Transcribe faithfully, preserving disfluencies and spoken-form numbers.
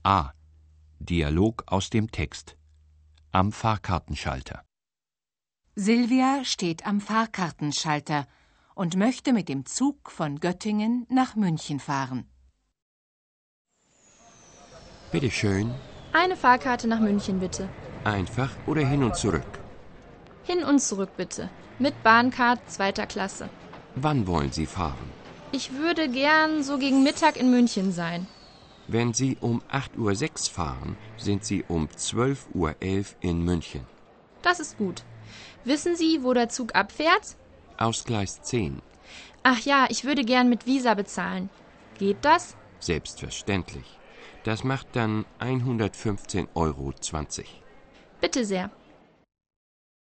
A. Dialog aus dem Text. Am Fahrkartenschalter. Silvia steht am Fahrkartenschalter und möchte mit dem Zug von Göttingen nach München fahren. Bitte schön. Eine Fahrkarte nach München, bitte. Einfach oder hin und zurück? Hin und zurück, bitte. Mit Bahncard zweiter Klasse. Wann wollen Sie fahren? Ich würde gern so gegen Mittag in München sein. Wenn Sie um acht Uhr sechs fahren, sind Sie um zwölf Uhr elf in München. Das ist gut. Wissen Sie, wo der Zug abfährt? Aus Gleis zehn. Ach ja, ich würde gern mit Visa bezahlen. Geht das? Selbstverständlich. Das macht dann hundertfünfzehn Euro zwanzig. Bitte sehr.